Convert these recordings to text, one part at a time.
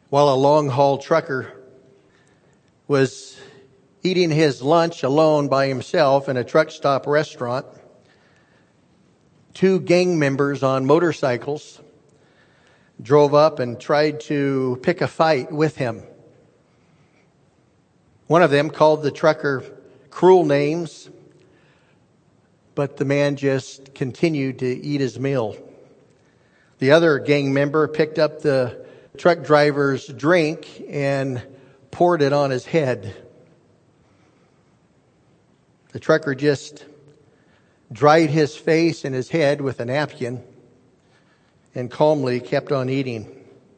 While a long-haul trucker was eating his lunch alone by himself in a truck stop restaurant, two gang members on motorcycles drove up and tried to pick a fight with him. One of them called the trucker cruel names, but the man just continued to eat his meal. The other gang member picked up the truck driver's drink and poured it on his head. The trucker just dried his face and his head with a napkin and calmly kept on eating.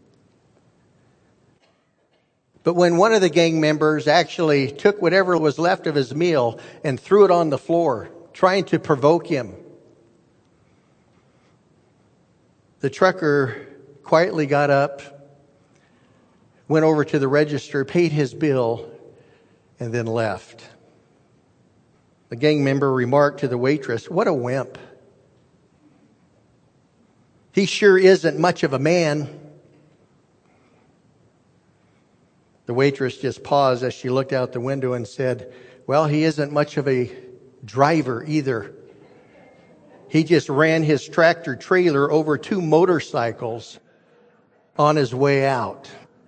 But when one of the gang members actually took whatever was left of his meal and threw it on the floor, trying to provoke him, the trucker quietly got up, went over to the register, paid his bill, and then left. The gang member remarked to the waitress, "What a wimp. He sure isn't much of a man." The waitress just paused as she looked out the window and said, "Well, he isn't much of a driver either. He just ran his tractor trailer over two motorcycles on his way out."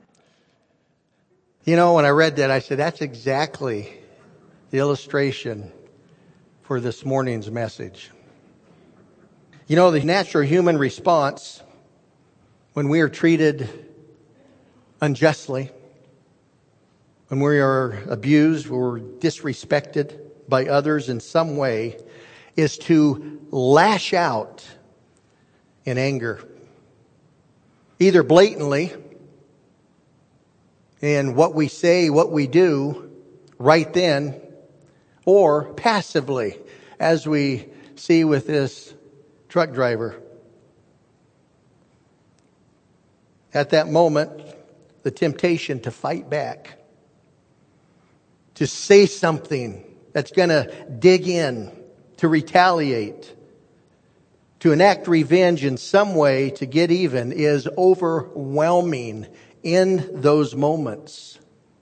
You know, when I read that, I said, that's exactly the illustration for this morning's message. You know, the natural human response when we are treated unjustly, when we are abused or disrespected by others in some way, is to lash out in anger. Either blatantly in what we say, what we do right then, or passively, as we see with this truck driver. At that moment, the temptation to fight back, to say something that's going to dig in, to retaliate, to enact revenge in some way to get even is overwhelming in those moments.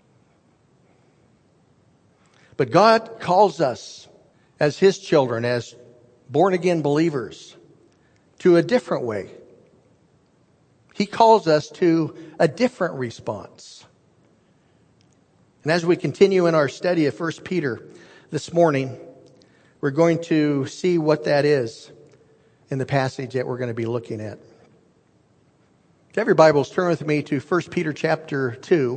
But God calls us as His children, as born-again believers, to a different way. He calls us to a different response. And as we continue in our study of 1 Peter this morning, we're going to see what that is in the passage that we're going to be looking at. If you have your Bibles, turn with me to 1 Peter chapter 2,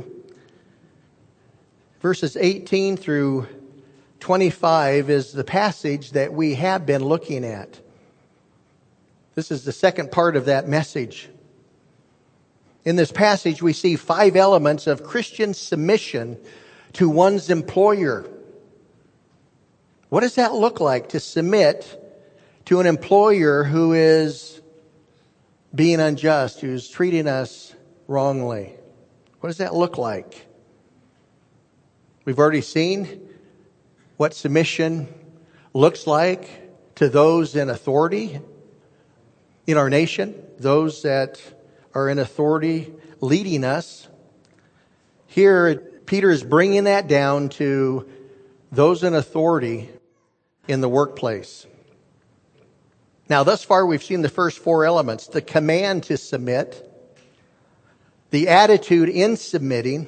verses 18 through 25 is the passage that we have been looking at. This is the second part of that message. In this passage, we see 5 elements of Christian submission to one's employer. What does that look like to submit to an employer who is being unjust, who's treating us wrongly? What does that look like? We've already seen what submission looks like to those in authority in our nation, those that are in authority leading us. Here, Peter is bringing that down to those in authority in the workplace. Now, thus far, we've seen the first 4 elements: the command to submit, the attitude in submitting,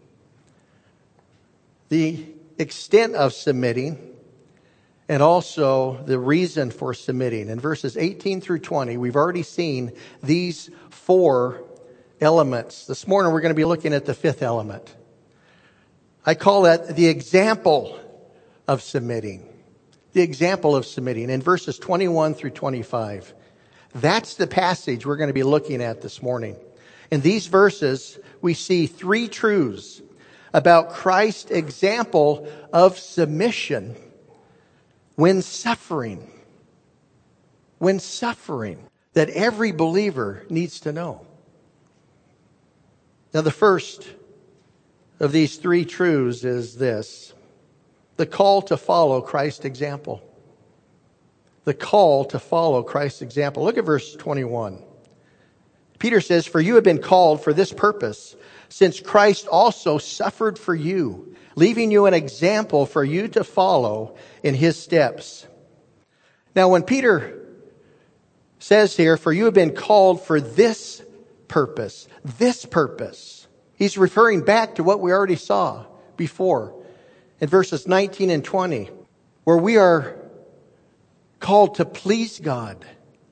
the extent of submitting, and also the reason for submitting. In verses 18 through 20, we've already seen these 4 elements. This morning, we're going to be looking at the 5th element. I call that the example of submitting. The example of submitting in verses 21 through 25. That's the passage we're going to be looking at this morning. In these verses, we see 3 truths about Christ's example of submission when suffering. When suffering, that every believer needs to know. Now, the first of these 3 truths is this: the call to follow Christ's example. The call to follow Christ's example. Look at verse 21. Peter says, "For you have been called for this purpose, since Christ also suffered for you, leaving you an example for you to follow in his steps." Now, when Peter says here, "For you have been called for this purpose," he's referring back to what we already saw before in verses 19 and 20, where we are called to please God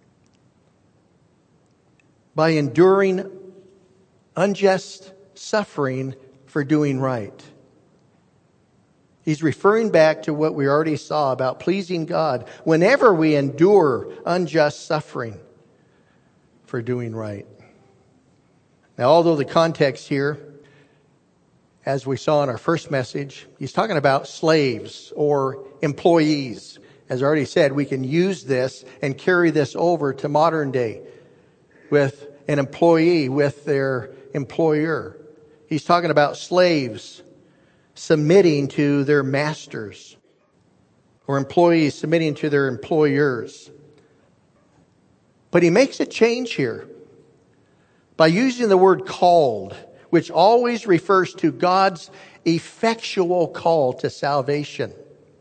by enduring unjust suffering for doing right. He's referring back to what we already saw about pleasing God whenever we endure unjust suffering for doing right. Now, although the context here, as we saw in our first message, he's talking about slaves or employees. As I already said, we can use this and carry this over to modern day with an employee with their employer. He's talking about slaves submitting to their masters, or employees submitting to their employers. But he makes a change here by using the word called, which always refers to God's effectual call to salvation.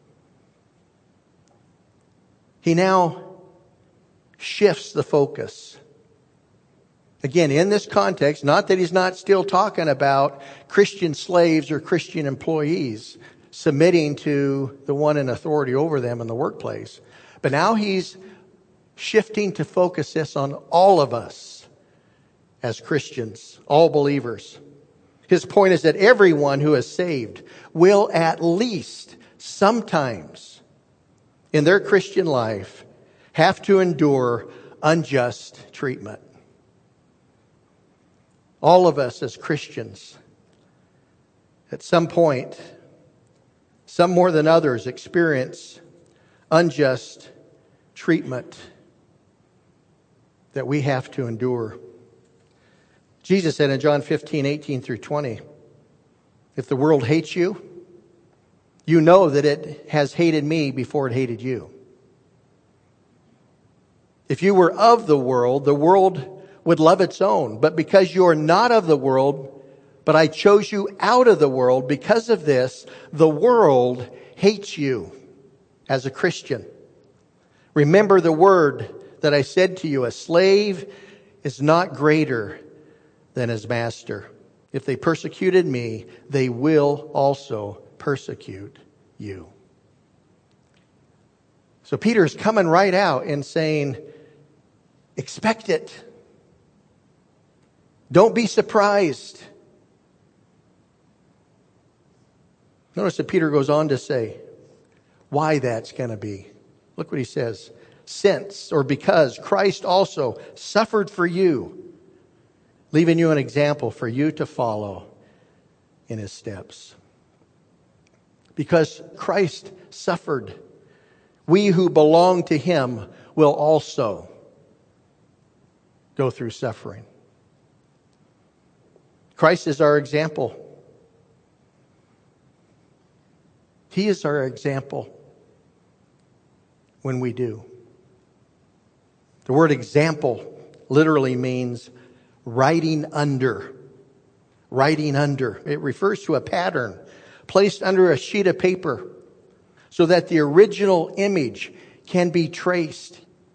He now shifts the focus. Again, in this context, not that he's not still talking about Christian slaves or Christian employees submitting to the one in authority over them in the workplace, but now he's shifting to focus this on all of us as Christians, all believers. His point is that everyone who is saved will at least sometimes in their Christian life have to endure unjust treatment. All of us as Christians, at some point, some more than others, experience unjust treatment that we have to endure. Jesus said in John 15:18 through 20, "If the world hates you, you know that it has hated me before it hated you. If you were of the world would love its own. But because you are not of the world, but I chose you out of the world, because of this, the world hates you." As a Christian, remember the word that I said to you, a slave is not greater than his master. If they persecuted me, they will also persecute you. So Peter's coming right out and saying, expect it. Don't be surprised. Notice that Peter goes on to say why that's going to be. Look what he says. Since, or because, Christ also suffered for you, leaving you an example for you to follow in his steps. Because Christ suffered, we who belong to him will also go through suffering. Christ is our example. He is our example when we do. The word example literally means writing under. Writing under. It refers to a pattern placed under a sheet of paper so that the original image can be traced.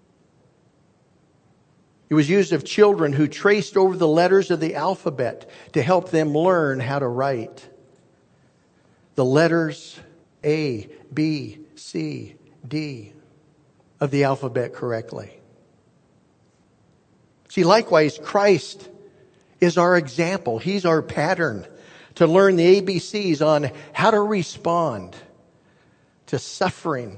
It was used of children who traced over the letters of the alphabet to help them learn how to write. The letters A, B, C, D of the alphabet correctly. See, likewise, Christ is our example. He's our pattern to learn the ABCs on how to respond to suffering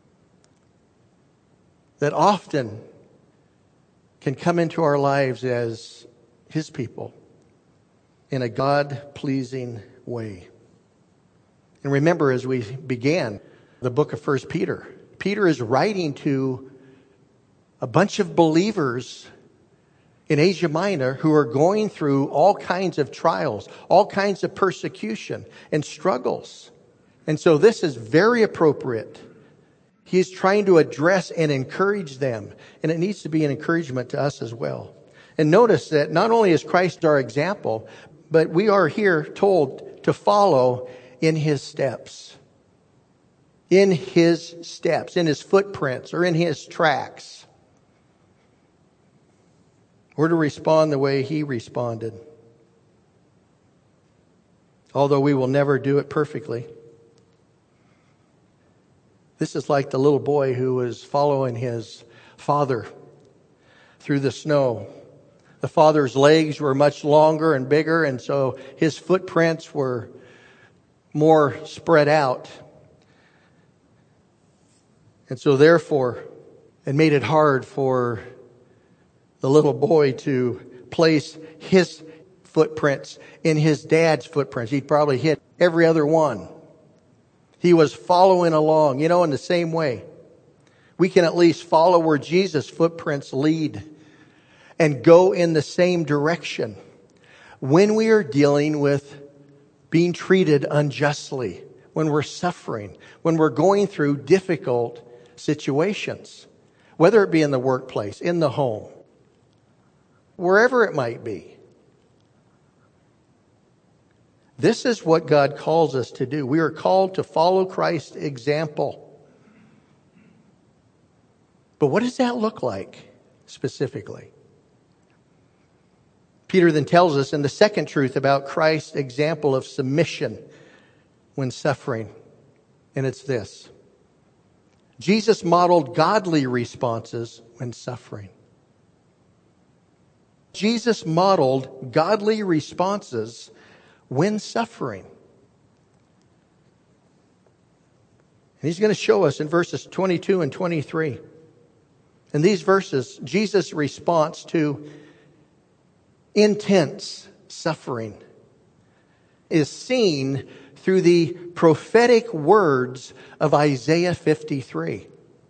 that often can come into our lives as his people in a God-pleasing way. And remember, as we began the book of 1 Peter, Peter is writing to a bunch of believers in Asia Minor who are going through all kinds of trials, all kinds of persecution and struggles. And so this is very appropriate. He's trying to address and encourage them. And it needs to be an encouragement to us as well. And notice that not only is Christ our example, but we are here told to follow in His steps. In His steps, in His footprints, or in His tracks. We're to respond the way He responded. Although we will never do it perfectly. This is like the little boy who was following his father through the snow. The father's legs were much longer and bigger, and so his footprints were more spread out. And so therefore, it made it hard for the little boy to place his footprints in his dad's footprints. He'd probably hit every other one. He was following along, in the same way. We can at least follow where Jesus' footprints lead and go in the same direction when we are dealing with being treated unjustly, when we're suffering, when we're going through difficult situations, whether it be in the workplace, in the home, wherever it might be. This is what God calls us to do. We are called to follow Christ's example. But what does that look like specifically? Peter then tells us in the second truth about Christ's example of submission when suffering. And it's this. Jesus modeled godly responses when suffering. Jesus modeled godly responses when suffering. And He's going to show us in verses 22 and 23. In these verses, Jesus' response to intense suffering is seen through the prophetic words of Isaiah 53.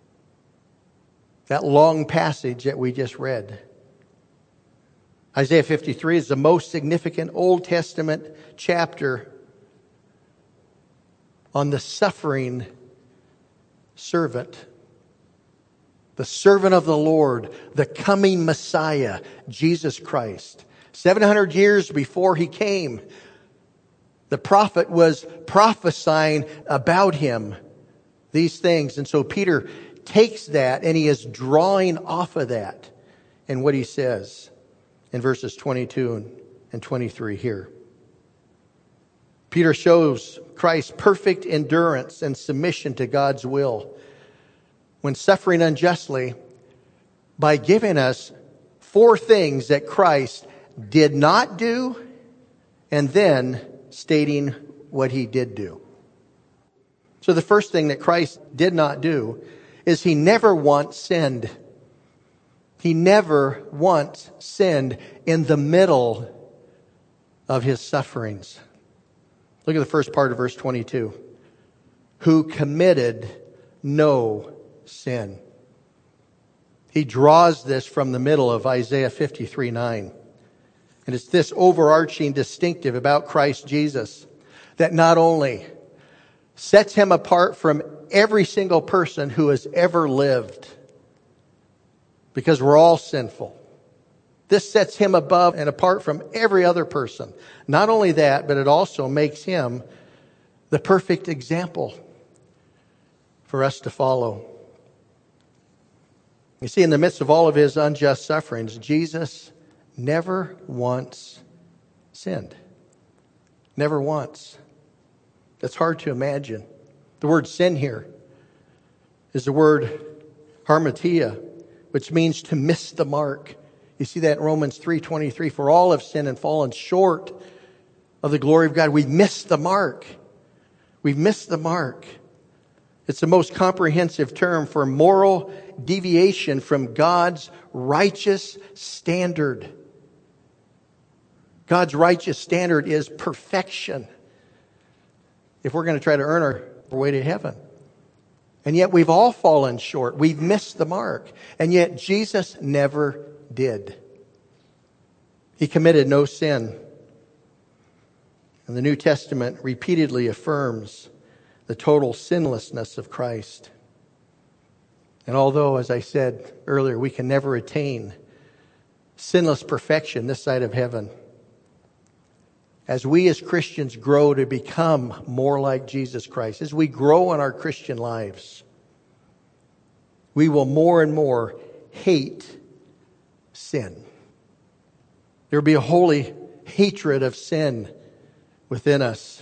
That long passage that we just read. Isaiah 53 is the most significant Old Testament chapter on the suffering servant. The servant of the Lord, the coming Messiah, Jesus Christ. 700 years before He came, the prophet was prophesying about Him, these things. And so Peter takes that and he is drawing off of that in what he says in verses 22 and 23 here. Peter shows Christ's perfect endurance and submission to God's will when suffering unjustly by giving us 4 things that Christ did not do and then stating what He did do. So the first thing that Christ did not do is He never once sinned. He never once sinned in the middle of His sufferings. Look at the first part of verse 22. Who committed no sin. He draws this from the middle of Isaiah 53:9. And it's this overarching distinctive about Christ Jesus that not only sets Him apart from every single person who has ever lived, because we're all sinful. This sets Him above and apart from every other person. Not only that, but it also makes Him the perfect example for us to follow. You see, in the midst of all of His unjust sufferings, Jesus never once sinned. Never once. That's hard to imagine. The word sin here is the word harmatia, which means to miss the mark. You see that in Romans 3:23. For all have sinned and fallen short of the glory of God. We've missed the mark. We've missed the mark. It's the most comprehensive term for moral deviation from God's righteous standard. God's righteous standard is perfection. If we're going to try to earn our way to heaven. And yet we've all fallen short. We've missed the mark. And yet Jesus never did. He committed no sin. And the New Testament repeatedly affirms the total sinlessness of Christ. And although, as I said earlier, we can never attain sinless perfection this side of heaven. As we as Christians grow to become more like Jesus Christ, as we grow in our Christian lives, we will more and more hate sin. There will be a holy hatred of sin within us.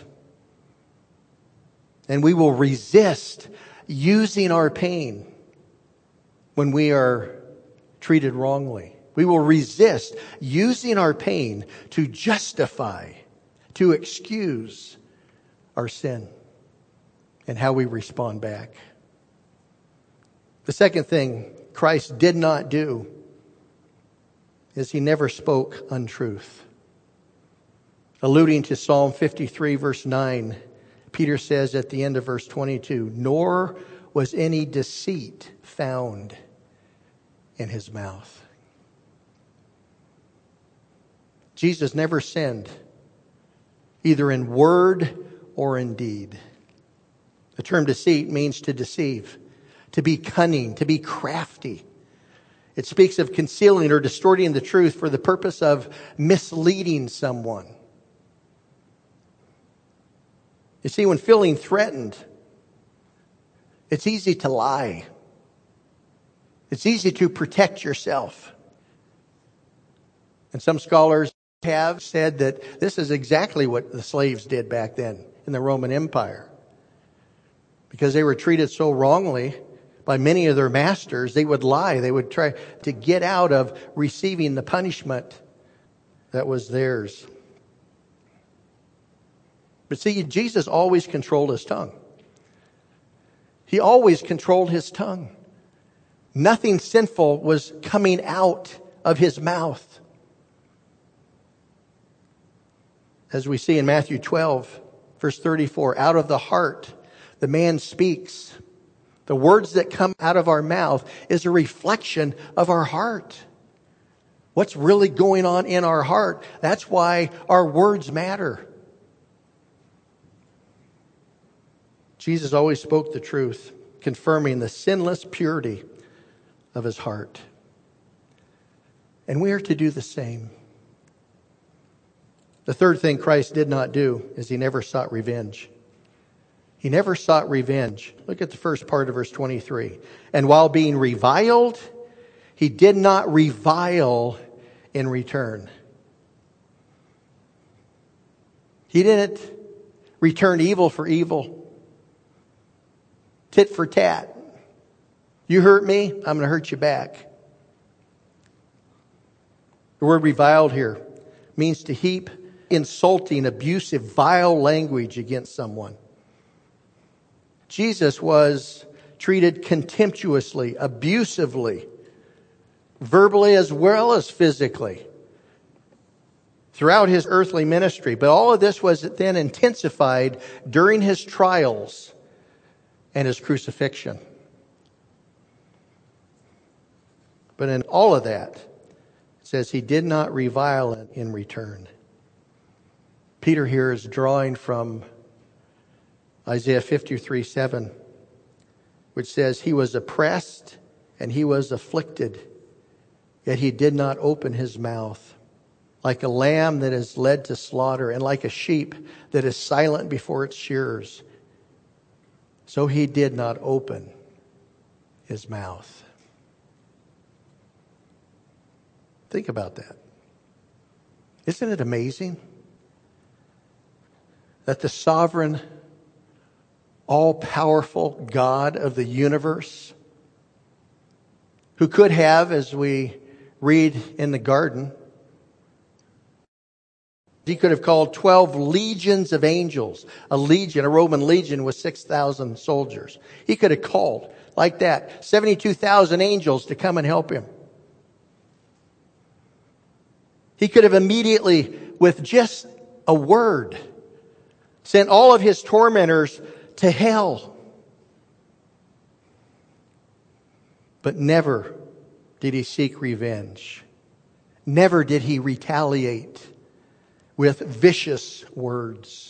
And we will resist using our pain when we are treated wrongly. We will resist using our pain to justify, to excuse our sin and how we respond back. The second thing Christ did not do is he never spoke untruth. Alluding to Psalm 53, verse 9, Peter says at the end of verse 22, "Nor was any deceit found in his mouth." Jesus never sinned, either in word or in deed. The term deceit means to deceive, to be cunning, to be crafty. It speaks of concealing or distorting the truth for the purpose of misleading someone. You see, when feeling threatened, it's easy to lie. It's easy to protect yourself. And some scholars have said that this is exactly what the slaves did back then in the Roman Empire. Because they were treated so wrongly by many of their masters, they would lie. They would try to get out of receiving the punishment that was theirs. But see, Jesus always controlled his tongue. He always controlled his tongue. Nothing sinful was coming out of his mouth. As we see in Matthew 12, verse 34, out of the heart the man speaks. The words that come out of our mouth is a reflection of our heart. What's really going on in our heart? That's why our words matter. Jesus always spoke the truth, confirming the sinless purity of his heart. And we are to do the same. The third thing Christ did not do is he never sought revenge. He never sought revenge. Look at the first part of verse 23. And while being reviled, he did not revile in return. He didn't return evil for evil. Tit for tat. You hurt me, I'm going to hurt you back. The word reviled here means to heap insulting, abusive, vile language against someone. Jesus was treated contemptuously, abusively, verbally as well as physically throughout his earthly ministry. But all of this was then intensified during his trials and his crucifixion. But in all of that, it says he did not revile in return. Peter here is drawing from Isaiah 53:7, which says, he was oppressed and he was afflicted, yet he did not open his mouth. Like a lamb that is led to slaughter, and like a sheep that is silent before its shearers, so he did not open his mouth. Think about that. Isn't it amazing that the sovereign, all-powerful God of the universe, who could have, as we read in the garden, he could have called 12 legions of angels. A legion, a Roman legion, was 6,000 soldiers. He could have called, like that, 72,000 angels to come and help him. He could have immediately, with just a word, sent all of his tormentors to hell. But never did he seek revenge. Never did he retaliate with vicious words.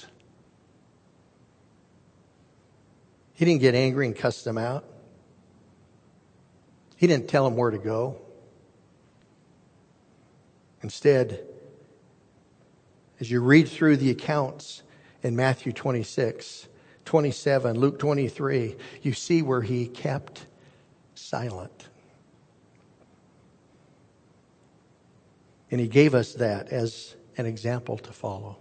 He didn't get angry and cuss them out. He didn't tell them where to go. Instead, as you read through the accounts in Matthew 26, 27, Luke 23, you see where he kept silent. And he gave us that as an example to follow.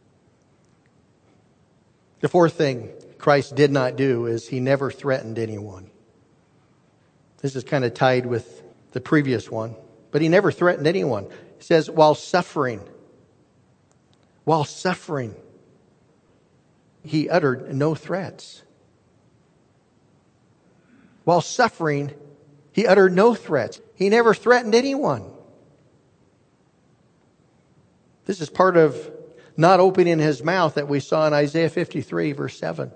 The fourth thing Christ did not do is he never threatened anyone. This is kind of tied with the previous one, but he never threatened anyone. He says, while suffering, he uttered no threats. While suffering, he uttered no threats. He never threatened anyone. This is part of not opening his mouth that we saw in Isaiah 53, verse 7.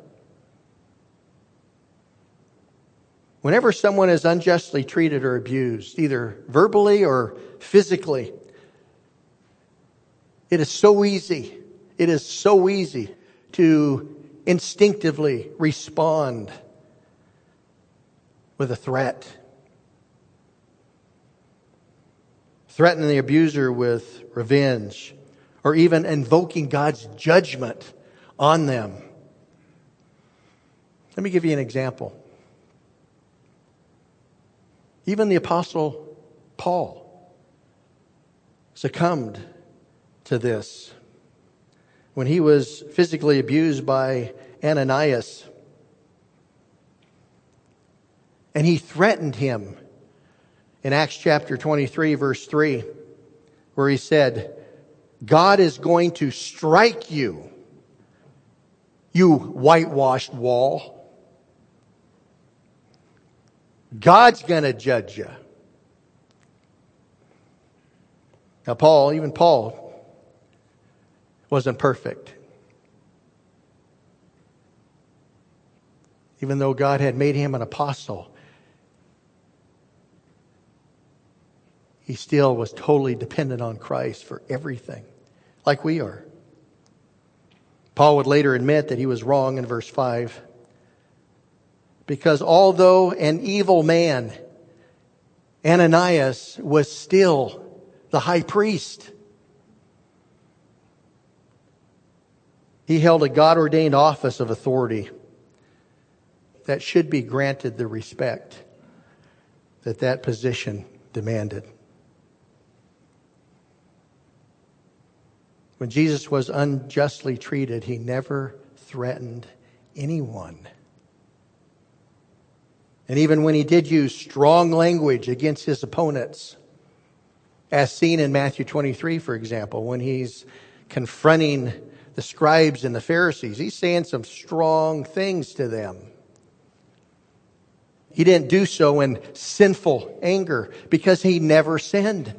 Whenever someone is unjustly treated or abused, either verbally or physically, it is so easy to instinctively respond with a threat. Threatening the abuser with revenge, or even invoking God's judgment on them. Let me give you an example. Even the Apostle Paul succumbed to this when he was physically abused by Ananias. And he threatened him in Acts chapter 23, verse 3, where he said, God is going to strike you, you whitewashed wall. God's going to judge you. Now, even Paul wasn't perfect. Even though God had made him an apostle, he still was totally dependent on Christ for everything, like we are. Paul would later admit that he was wrong in verse 5. Because although an evil man, Ananias was still the high priest. He held a God-ordained office of authority that should be granted the respect that position demanded. When Jesus was unjustly treated, he never threatened anyone. And even when he did use strong language against his opponents, as seen in Matthew 23, for example, when he's confronting the scribes and the Pharisees, he's saying some strong things to them. He didn't do so in sinful anger because he never sinned.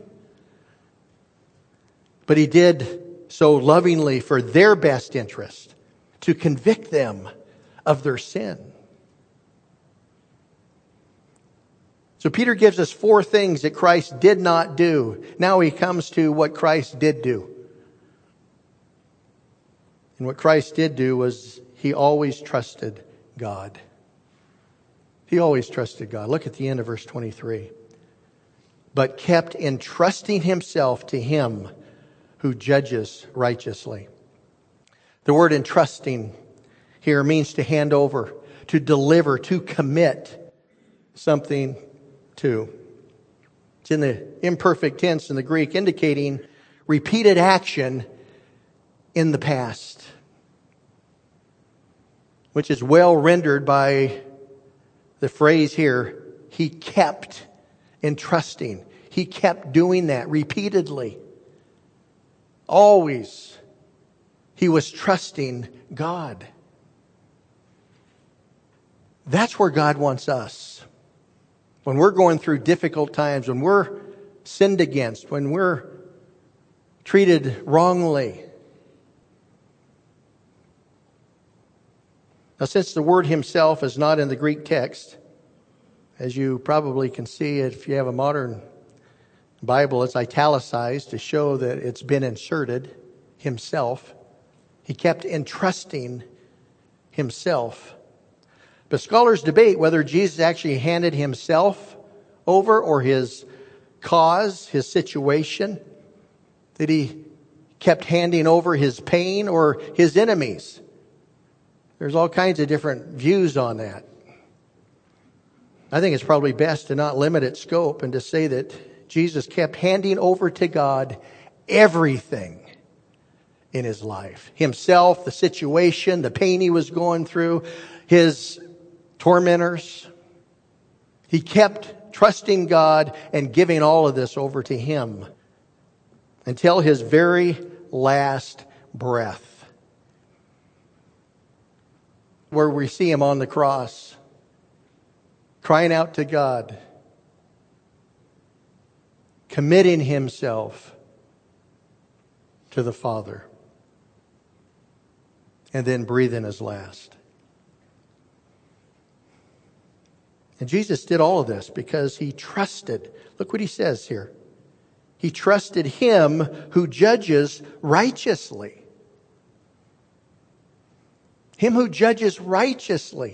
But he did so lovingly for their best interest, to convict them of their sin. So Peter gives us 4 things that Christ did not do. Now he comes to what Christ did do. And what Christ did do was he always trusted God. He always trusted God. Look at the end of verse 23. But kept entrusting himself to him who judges righteously. The word entrusting here means to hand over, to deliver, to commit something to. It's in the imperfect tense in the Greek, indicating repeated action in the past, which is well rendered by the phrase here, he kept entrusting. He kept doing that repeatedly. Always, he was trusting God. That's where God wants us. When we're going through difficult times, when we're sinned against, when we're treated wrongly. Now, since the word himself is not in the Greek text, as you probably can see if you have a modern Bible, it's italicized to show that it's been inserted, himself. He kept entrusting himself. But scholars debate whether Jesus actually handed himself over or his cause, his situation. That He kept handing over His pain or His enemies? There's all kinds of different views on that. I think it's probably best to not limit its scope and to say that Jesus kept handing over to God everything in His life. Himself, the situation, the pain He was going through, His tormentors. He kept trusting God and giving all of this over to Him until His very last breath, where we see Him on the cross, crying out to God, committing Himself to the Father, and then breathing His last. And Jesus did all of this because He trusted. Look what He says here. He trusted Him who judges righteously. Him who judges righteously.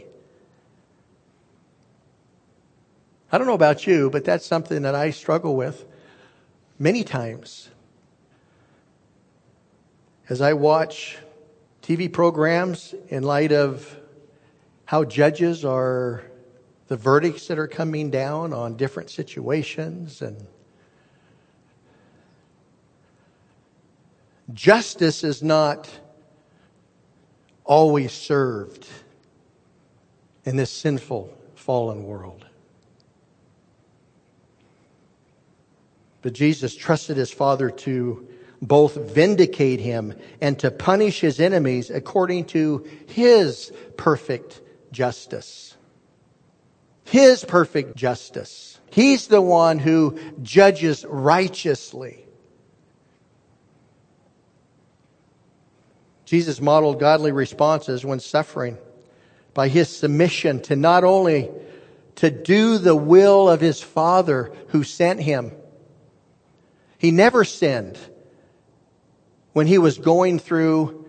I don't know about you, but that's something that I struggle with many times. As I watch TV programs in light of how judges are, the verdicts that are coming down on different situations, and justice is not always served in this sinful, fallen world. But Jesus trusted His Father to both vindicate Him and to punish His enemies according to His perfect justice. His perfect justice. He's the one who judges righteously. Jesus modeled godly responses when suffering by His submission to not only to do the will of His Father who sent Him. He never sinned when He was going through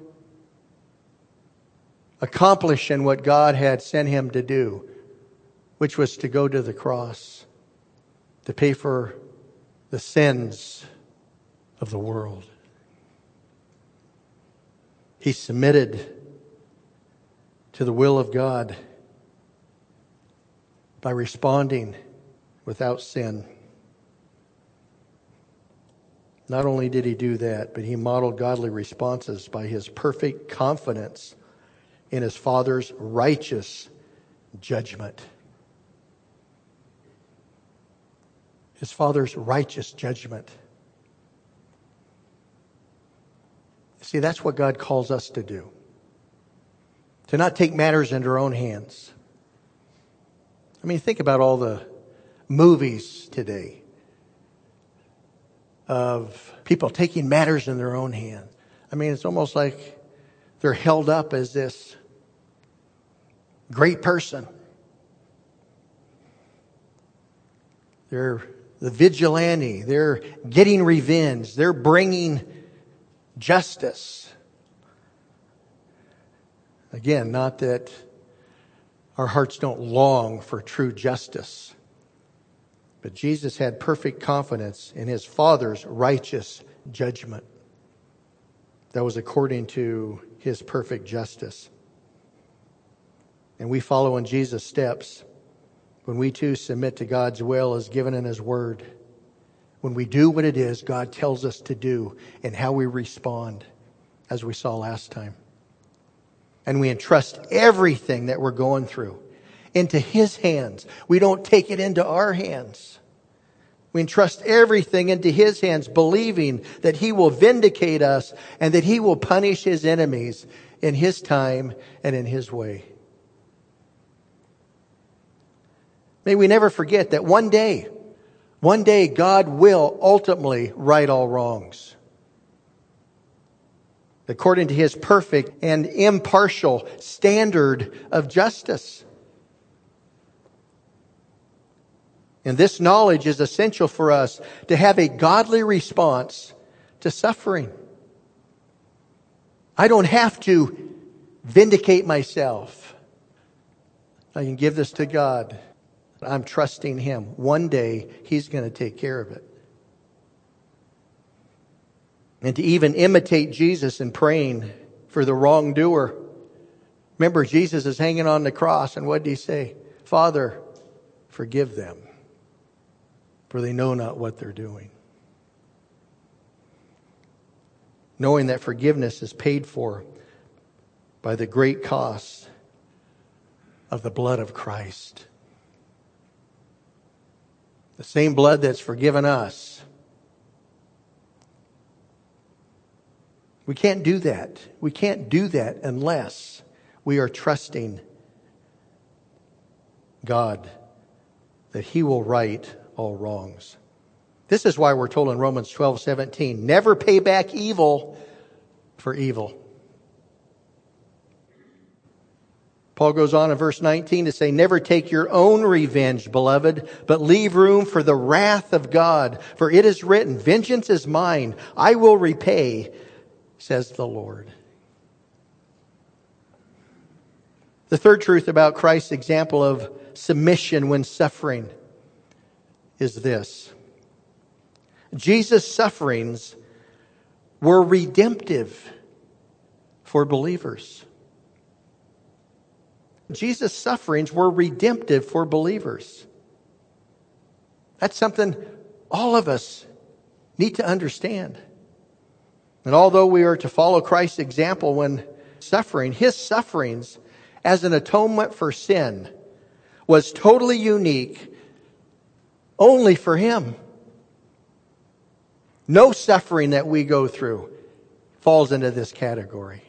accomplishing what God had sent Him to do, which was to go to the cross to pay for the sins of the world. He submitted to the will of God by responding without sin. Not only did He do that, but He modeled godly responses by His perfect confidence in His Father's righteous judgment. His Father's righteous judgment. See, that's what God calls us to do. To not take matters into our own hands. I mean, think about all the movies today of people taking matters in their own hands. I mean, it's almost like they're held up as this great person. They're the vigilante. They're getting revenge. They're bringing justice. Again, not that our hearts don't long for true justice. But Jesus had perfect confidence in His Father's righteous judgment. That was according to His perfect justice. And we follow in Jesus' steps when we too submit to God's will as given in His Word. When we do what it is God tells us to do and how we respond, as we saw last time. And we entrust everything that we're going through into His hands. We don't take it into our hands. We entrust everything into His hands, believing that He will vindicate us and that He will punish His enemies in His time and in His way. May we never forget that one day God will ultimately right all wrongs. According to His perfect and impartial standard of justice. And this knowledge is essential for us to have a godly response to suffering. I don't have to vindicate myself. I can give this to God. I'm trusting Him. One day He's going to take care of it. and to even imitate Jesus in praying for the wrongdoer. Remember, Jesus is hanging on the cross, and what did he say? Father, forgive them, for they know not what they're doing. Knowing that forgiveness is paid for by the great cost of the blood of Christ. The same blood that's forgiven us. We can't do that. We can't do that unless we are trusting God that He will right all wrongs. This is why we're told in Romans 12:17, never pay back evil for evil. Paul goes on in verse 19 to say, never take your own revenge, beloved, but leave room for the wrath of God. For it is written, vengeance is mine, I will repay, says the Lord. The third truth about Christ's example of submission when suffering is this. Jesus' sufferings were redemptive for believers. Jesus' sufferings were redemptive for believers. That's something all of us need to understand. And although we are to follow Christ's example when suffering, His sufferings as an atonement for sin was totally unique only for Him. No suffering that we go through falls into this category.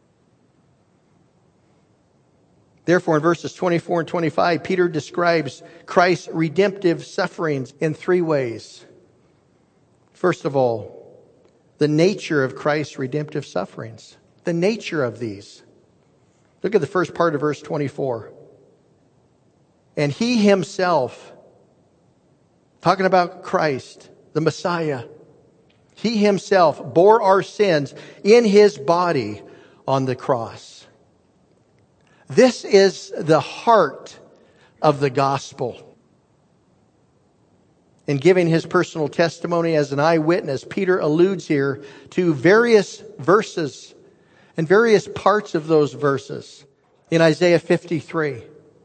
Therefore, in verses 24 and 25, Peter describes Christ's redemptive sufferings in three ways. First of all, the nature of Christ's redemptive sufferings. The nature of these. Look at the first part of verse 24. And He Himself, talking about Christ, the Messiah, He Himself bore our sins in His body on the cross. This is the heart of the gospel. In giving his personal testimony as an eyewitness, Peter alludes here to various verses and various parts of those verses in Isaiah 53.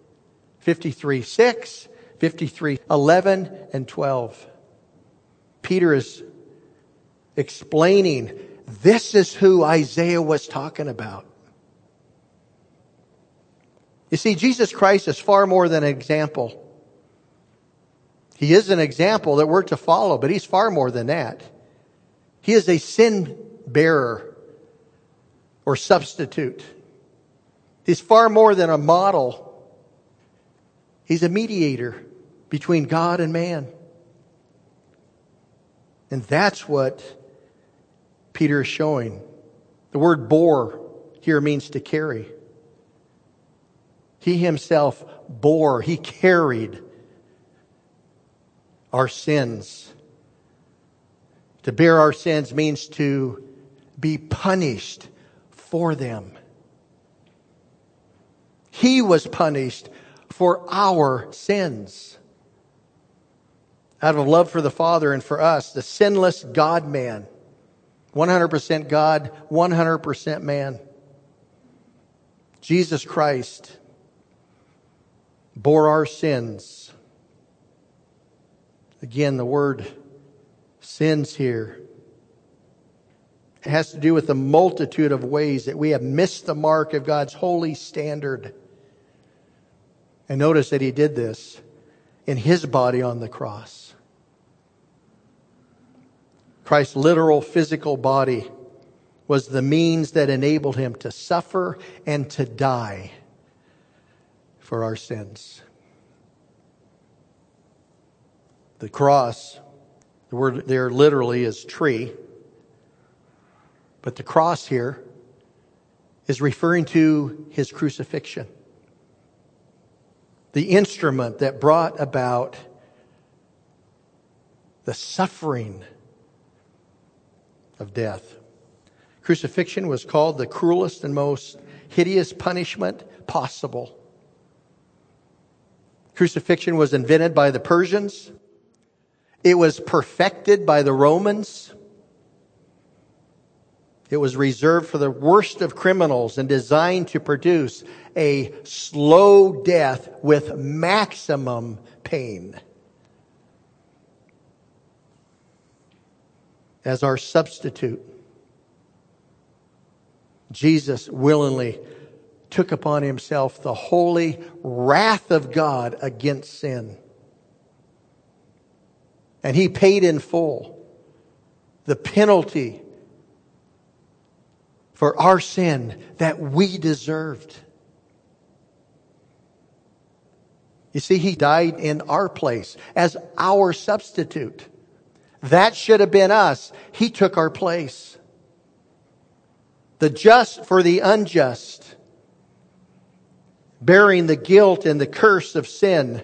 53:6, 53:11, and 12. Peter is explaining this is who Isaiah was talking about. You see, Jesus Christ is far more than an example. He is an example that we're to follow, but He's far more than that. He is a sin bearer or substitute. He's far more than a model. He's a mediator between God and man. And that's what Peter is showing. The word bore here means to carry. He Himself bore, He carried our sins. To bear our sins means to be punished for them. He was punished for our sins. Out of love for the Father and for us, the sinless God-man, 100% God, 100% man, Jesus Christ bore our sins. Again, the word sins here, it has to do with the multitude of ways that we have missed the mark of God's holy standard. And notice that He did this in His body on the cross. Christ's literal physical body was the means that enabled Him to suffer and to die for our sins. The cross, the word there literally is tree. But the cross here is referring to His crucifixion. The instrument that brought about the suffering of death. Crucifixion was called the cruelest and most hideous punishment possible. Crucifixion was invented by the Persians. It was perfected by the Romans. It was reserved for the worst of criminals and designed to produce a slow death with maximum pain. As our substitute, Jesus willingly took upon himself the holy wrath of God against sin. And he paid in full the penalty for our sin that we deserved. You see, he died in our place as our substitute. That should have been us. He took our place. The just for the unjust, bearing the guilt and the curse of sin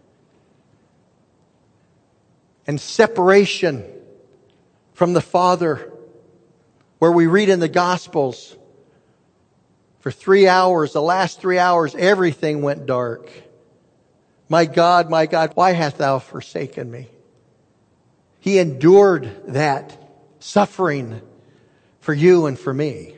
and separation from the Father, where we read in the Gospels, for 3 hours, the last 3 hours, everything went dark. My God, why hast thou forsaken me? He endured that suffering for you and for me.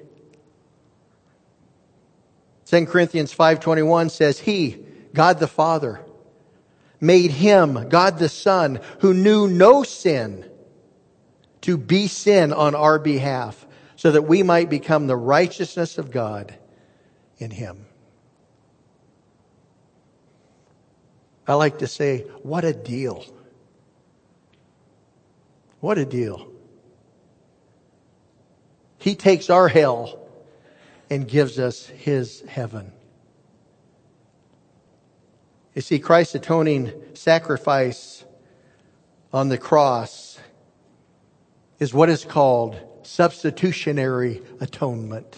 2 Corinthians 5:21 says, He, God the Father, made Him, God the Son, who knew no sin, to be sin on our behalf, so that we might become the righteousness of God in Him. I like to say, what a deal. What a deal. He takes our hell and gives us His heaven. You see, Christ's atoning sacrifice on the cross is what is called substitutionary atonement.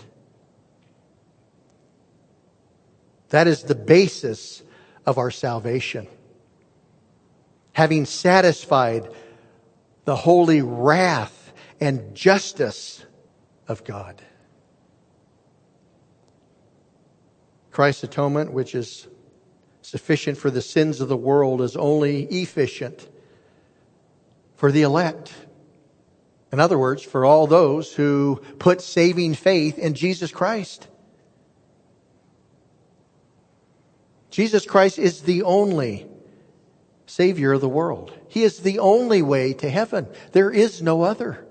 That is the basis of our salvation. Having satisfied the holy wrath and justice of God. Christ's atonement, which is sufficient for the sins of the world, is only efficient for the elect. In other words, for all those who put saving faith in Jesus Christ. Jesus Christ is the only Savior of the world. He is the only way to heaven. There is no other.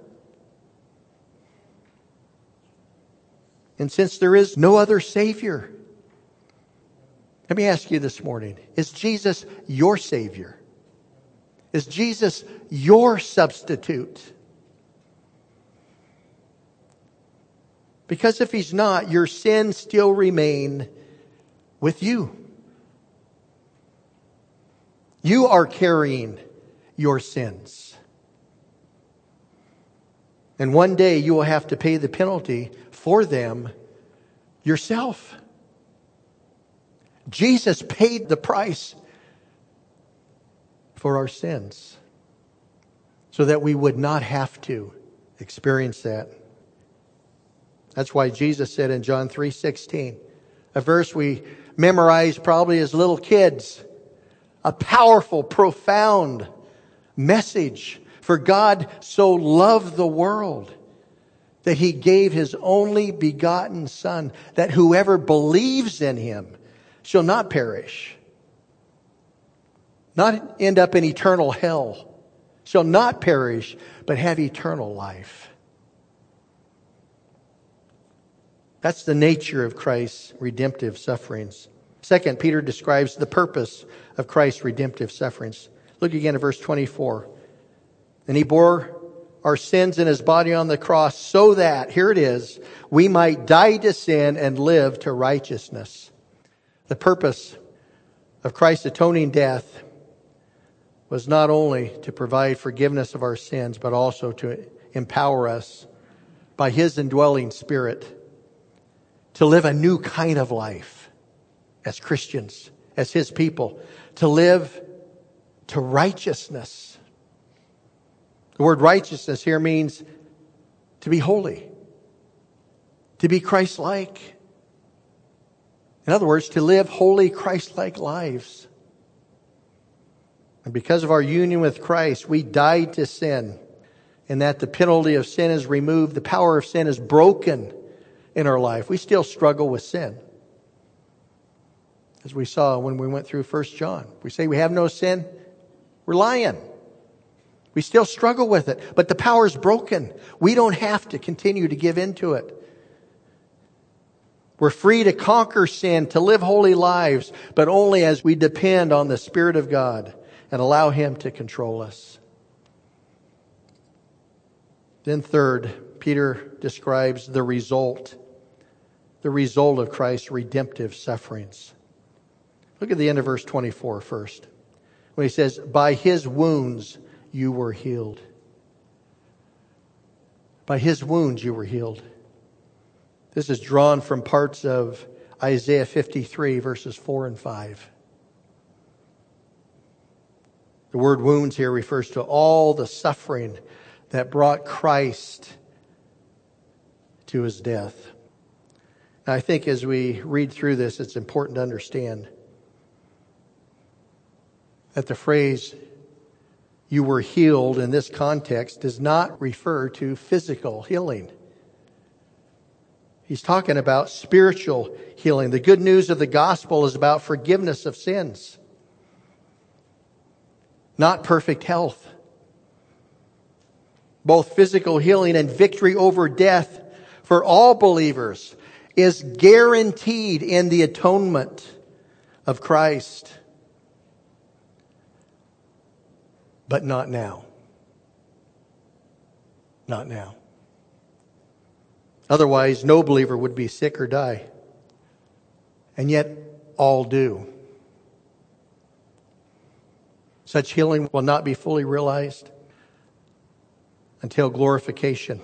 And since there is no other Savior, let me ask you this morning, is Jesus your Savior? Is Jesus your substitute? Because if He's not, your sins still remain with you. You are carrying your sins. And one day you will have to pay the penalty for them yourself. Jesus paid the price for our sins so that we would not have to experience that. That's why Jesus said in John 3:16, a verse we memorized probably as little kids, a powerful, profound message. For God so loved the world that He gave His only begotten Son, that whoever believes in Him shall not perish, not end up in eternal hell, shall not perish, but have eternal life. That's the nature of Christ's redemptive sufferings. Second, Peter describes the purpose of Christ's redemptive sufferings. Look again at verse 24. And He bore our sins in His body on the cross so that, here it is, we might die to sin and live to righteousness. The purpose of Christ's atoning death was not only to provide forgiveness of our sins, but also to empower us by His indwelling Spirit to live a new kind of life as Christians, as His people, to live to righteousness. The word righteousness here means to be holy, to be Christ-like. In other words, to live holy, Christ-like lives. And because of our union with Christ, we died to sin and that the penalty of sin is removed, the power of sin is broken in our life. We still struggle with sin. As we saw when we went through 1 John. We say we have no sin, we're lying. We still struggle with it, but the power is broken. We don't have to continue to give into it. We're free to conquer sin, to live holy lives, but only as we depend on the Spirit of God and allow Him to control us. Then third, Peter describes the result of Christ's redemptive sufferings. Look at the end of verse 24 first, when he says, by His wounds you were healed. By His wounds you were healed. This is drawn from parts of Isaiah 53, verses 4 and 5. The word wounds here refers to all the suffering that brought Christ to His death. Now, I think as we read through this, it's important to understand that the phrase, you were healed, in this context, does not refer to physical healing. He's talking about spiritual healing. The good news of the gospel is about forgiveness of sins, not perfect health. Both physical healing and victory over death for all believers is guaranteed in the atonement of Christ. But not now. Not now. Otherwise, no believer would be sick or die. And yet, all do. Such healing will not be fully realized until glorification.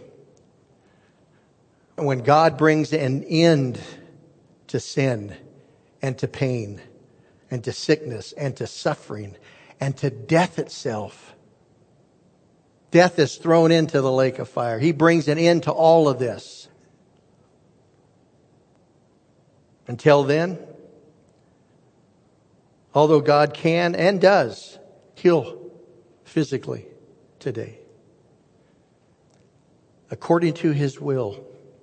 When God brings an end to sin and to pain and to sickness and to suffering and to death itself. Death is thrown into the lake of fire. He brings an end to all of this. Until then, although God can and does heal physically today, according to His will,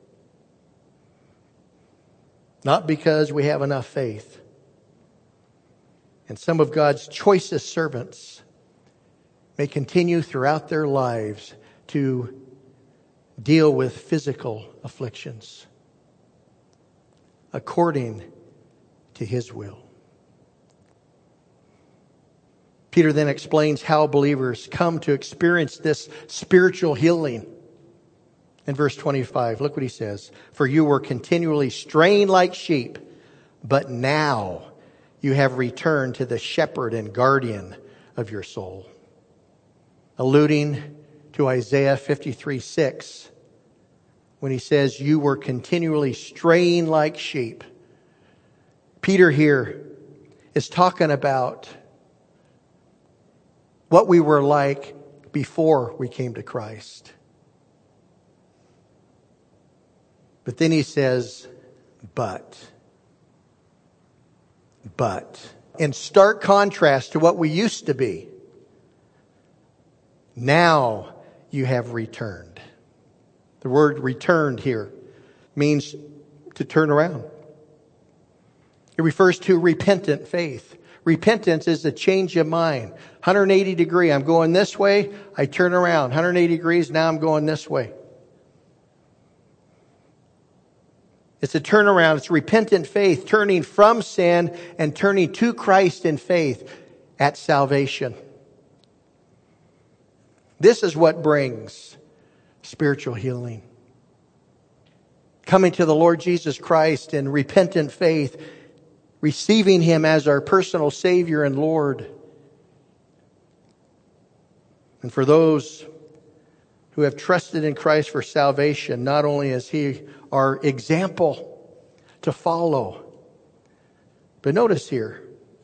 not because we have enough faith. And some of God's choicest servants may continue throughout their lives to deal with physical afflictions according to His will. Peter then explains how believers come to experience this spiritual healing. In verse 25, look what he says. For you were continually straying like sheep, but now you have returned to the shepherd and guardian of your soul. Alluding to Isaiah 53:6, when he says, you were continually straying like sheep. Peter here is talking about what we were like before we came to Christ. But then he says, but, in stark contrast to what we used to be, now you have returned. The word returned here means to turn around. It refers to repentant faith. Repentance is a change of mind. 180 degree, I'm going this way, I turn around. 180 degrees, now I'm going this way. It's a turnaround. It's repentant faith, turning from sin and turning to Christ in faith at salvation. This is what brings spiritual healing. Coming to the Lord Jesus Christ in repentant faith, receiving Him as our personal Savior and Lord. And for those who have trusted in Christ for salvation, not only is He our example to follow, but notice here,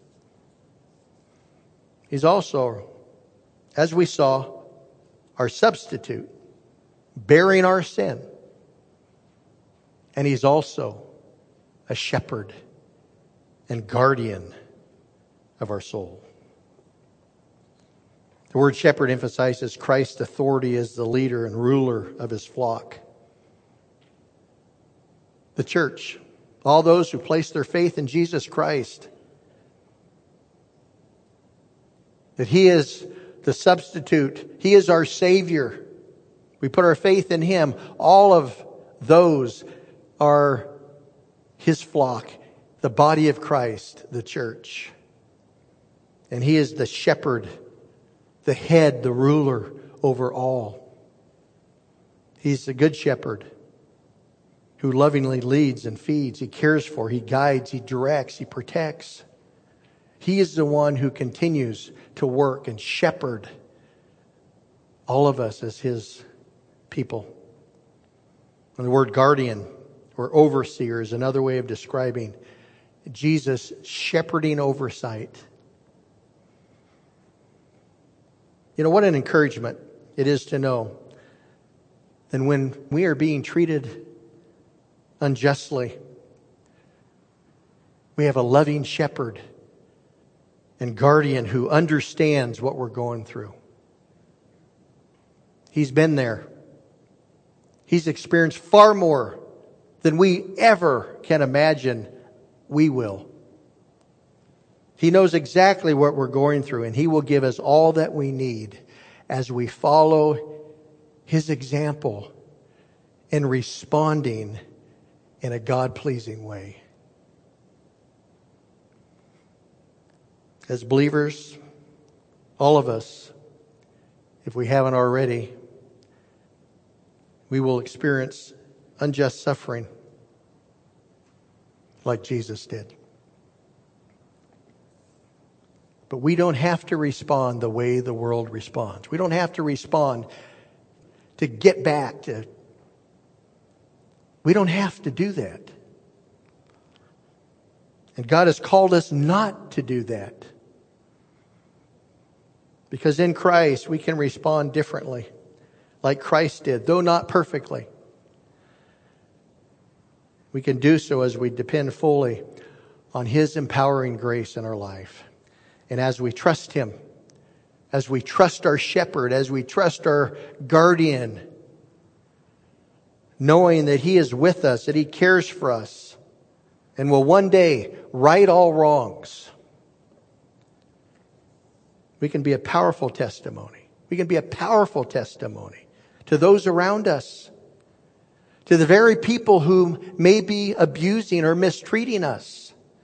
He's also, as we saw, our substitute, bearing our sin. And He's also a shepherd and guardian of our soul. The word shepherd emphasizes Christ's authority as the leader and ruler of his flock. The church, all those who place their faith in Jesus Christ, that He is the substitute, He is our Savior. We put our faith in Him. All of those are His flock, the body of Christ, the church. And He is the shepherd, the head, the ruler over all. He's the good shepherd who lovingly leads and feeds. He cares for, He guides, He directs, He protects. He is the one who continues to work and shepherd all of us as His people. And the word guardian or overseer is another way of describing Jesus' shepherding oversight. You know, what an encouragement it is to know that when we are being treated unjustly, we have a loving shepherd and guardian who understands what we're going through. He's been there. He's experienced far more than we ever can imagine we will. He knows exactly what we're going through, and He will give us all that we need as we follow His example in responding in a God-pleasing way. As believers, all of us, if we haven't already, we will experience unjust suffering like Jesus did. But we don't have to respond the way the world responds. We don't have to respond to get back to. We don't have to do that. And God has called us not to do that. Because in Christ we can respond differently, like Christ did, though not perfectly. We can do so as we depend fully on His empowering grace in our life. And as we trust Him, as we trust our shepherd, as we trust our guardian, knowing that He is with us, that He cares for us, and will one day right all wrongs, we can be a powerful testimony. We can be a powerful testimony to those around us, to the very people who may be abusing or mistreating us,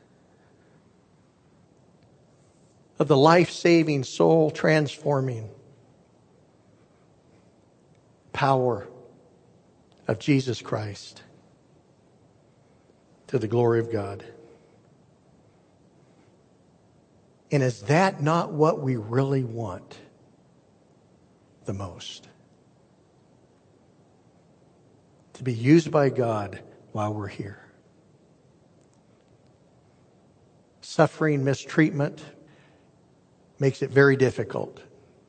of the life-saving, soul-transforming power of Jesus Christ to the glory of God. And is that not what we really want the most? To be used by God while we're here. Suffering, mistreatment makes it very difficult.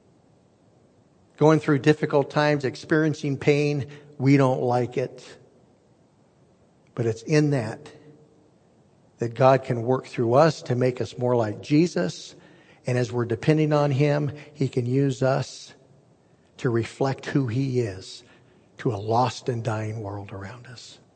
Going through difficult times, experiencing pain, we don't like it. But it's in that God can work through us to make us more like Jesus. And as we're depending on Him, He can use us to reflect who He is to a lost and dying world around us.